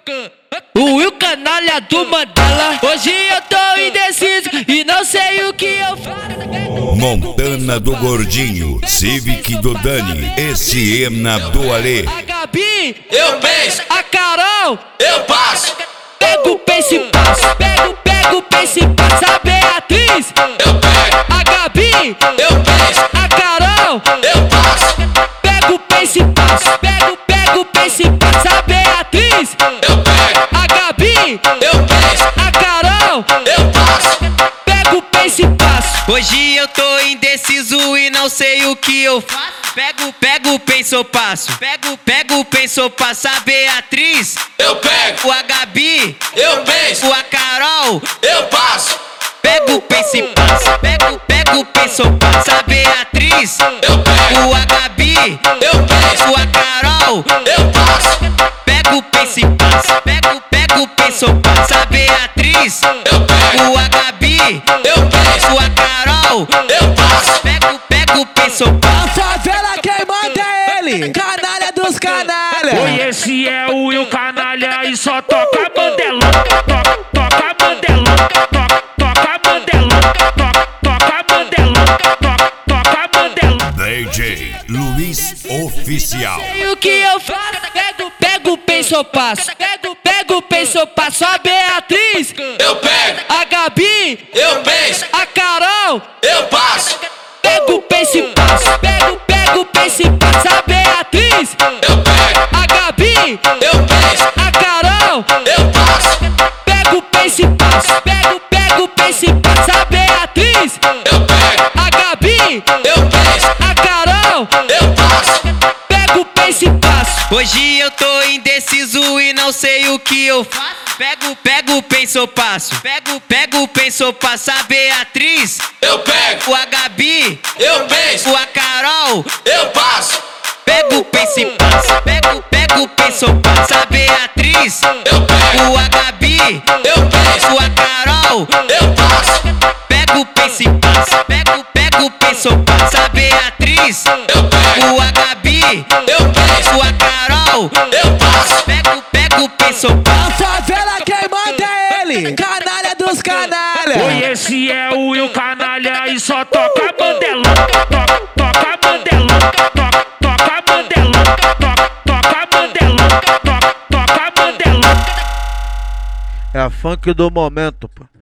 O Will Canalha do Mandela. Hoje eu tô indeciso e não sei o que eu faço. Montana do Gordinho, Civic do Dani, SM do Ale. A Gabi, eu penso, a Carol, eu passo, pego o penso e passo. Pego o penso e passo. A Beatriz, eu pego, a Gabi, eu penso, a Carol, eu passo, pego o penso e passo. Pego o penso e passo. A Beatriz, eu pego, a Gabi, eu penso, a Carol, eu passo. pego o penso e passo. Hoje eu tô indeciso e não sei o que eu faço. Pego, penso, passo. Pego, penso, passo. A Beatriz, Eu pego, a Gabi, eu penso, a Carol, eu passo, pego, penso e passo. Pego, penso, passo. A Beatriz, eu pego, a Gabi, eu penso, a Carol, eu passo, pego, penso e passo. Pego, penso, passo. A Beatriz, eu pego, a Gabi, eu penso, a Carol, eu passo. pego, penso, passo. A favela quem manda é ele, canalha dos canalha. Oi, esse é o Will Canalha e só toca mandelão. Toca mandelão. Toca mandelão. Toca mandelão. Toca mandelão. DJ Luiz Oficial. E o que eu faço? Pego, penso, passo. Pego, penso, passo. A Beatriz, Eu pego, a Gabi, eu penso, a Carol, eu passo, pego, penso e passo. Pego, penso e passo. A Beatriz, eu pego, a Gabi, eu penso, a Carol, eu passo, pego, penso e passo. Pego, penso e passo. A Beatriz, eu pego, a Gabi, eu penso, a Carol, eu passo, pego, penso e passo. Hoje eu tô indeciso e não sei o que eu faço. Pego, penso, passo. Pego, penso, passo. A Beatriz, eu pego, a Gabi, eu penso, a Carol, eu passo, pego, penso e passo. Pego, penso, passo. A Beatriz, eu pego, a Gabi, eu penso, a Carol, eu passo, pego, penso e passo. Pego, penso, passo. A Beatriz, eu pego, a Gabi, eu penso, a Carol, eu passo, pego, penso, passo. A favela quem manda é ele, canalha dos Oi, canalha. esse é o Will Canalha e só toca mandelão. Toca mandelão. Toca mandelão. Toca mandelão. Toca mandelão. É a funk do momento, pô.